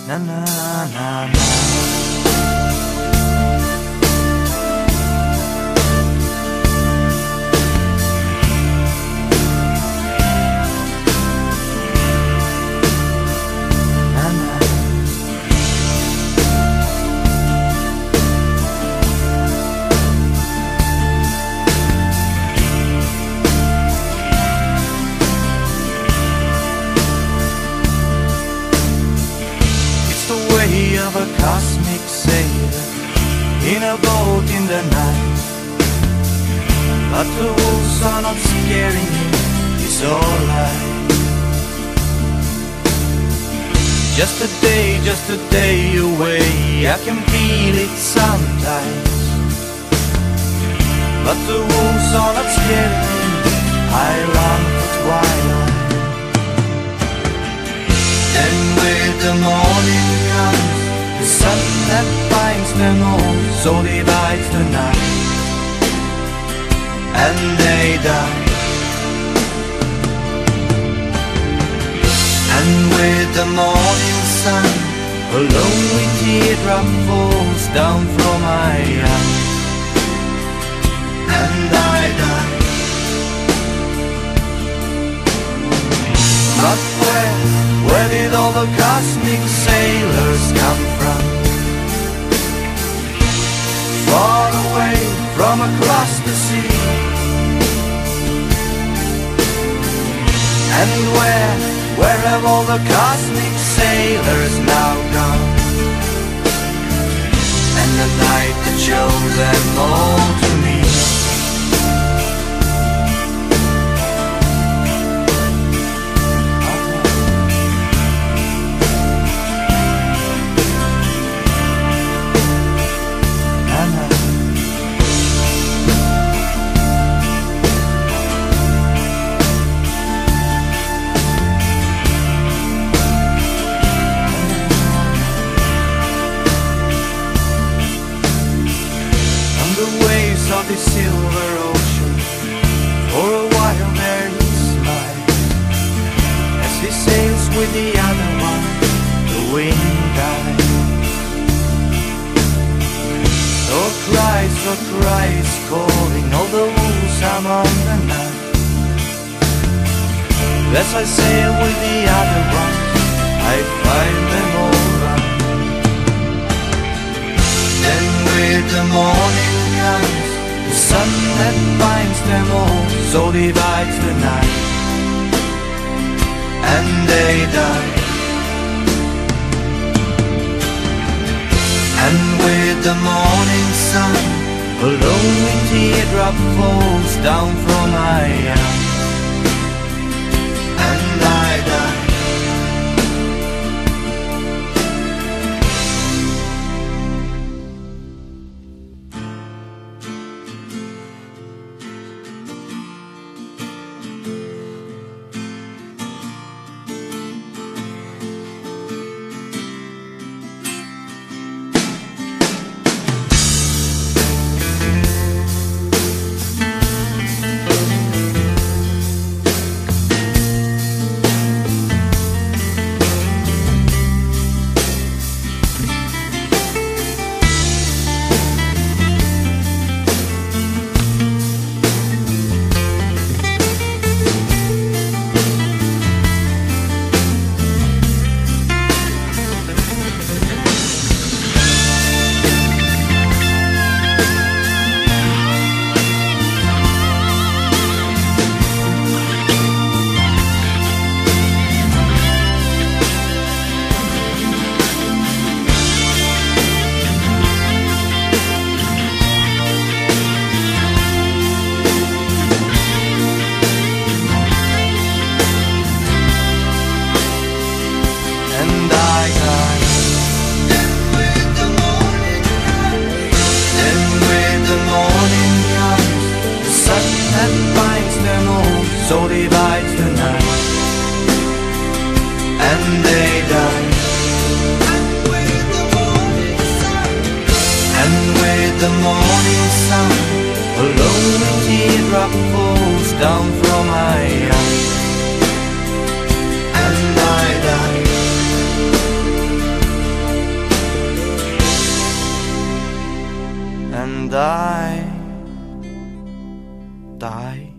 na na na na. Of a cosmic sailor in a boat in the night, but the wolves are not scaring him, it's alright. Just a day away, I can feel it sometimes, but the wolves are not scaring him, I run for twilight. Then with the morning comes the sun that binds them all, so divides the night, and they die. And with the morning sun, a lonely teardrop falls down from my eye, and I die. But where did all the cosmic sailors come from? Far away from across the sea. And where have all the cosmic sailors now gone? And the night that showed them all to me. Of the silver ocean, for a while there he smiles, as he sails with the other one, the wind dies. So cries calling all the wolves among the night, as I sail with the other one, I find them all right. Then with the morning comes the sun that binds them all, so divides the night, and they die. And with the morning sun, a lonely teardrop falls down from my eye, and I die. die, die.